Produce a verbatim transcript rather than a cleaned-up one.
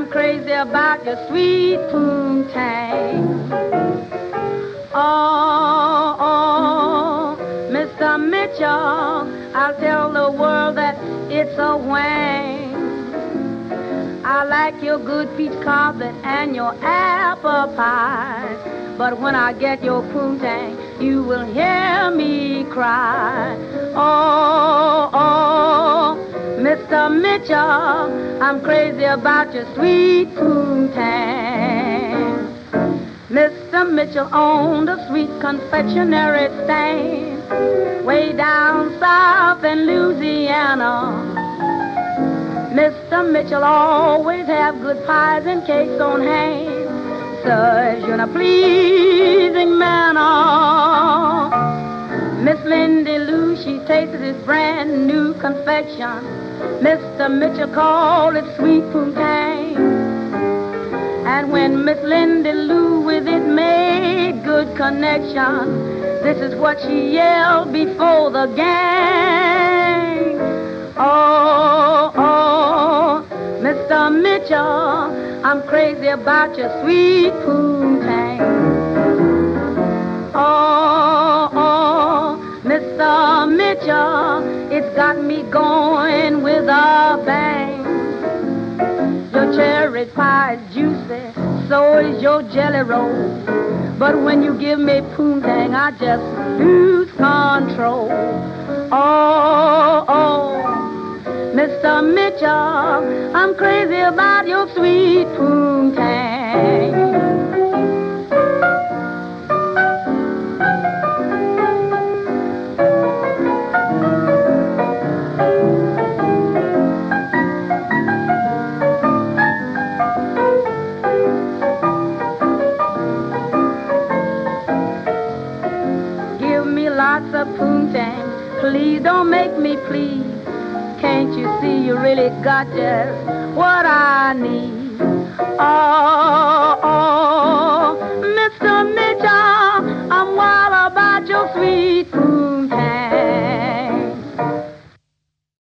I'm crazy about your sweet poontang. Oh, oh, Mister Mitchell, I'll tell the world that it's a wang. I like your good peach cobbler and your apple pie, but when I get your poontang, you will hear me cry. Oh, oh, Mister Mitchell, I'm crazy about your sweet poontang. Mister Mitchell owned a sweet confectionery stand way down south in Louisiana. Mister Mitchell always have good pies and cakes on hand, such in a pleasing manner. Miss Lindy Lou, she tasted his brand new confection. Mister Mitchell called it sweet poontang. And when Miss Lindy Lou with it made good connection, this is what she yelled before the gang. Oh, oh, Mister Mitchell, I'm crazy about your sweet poontang. Oh, oh, Mister Mitchell, it's got me going with a bang. Your cherry pie is juicy, so is your jelly roll. But when you give me poontang, I just lose control. Oh, oh, Mister Mitchell, I'm crazy about your sweet poontang. Lots of poontang, please don't make me please. Can't you see you really got just what I need?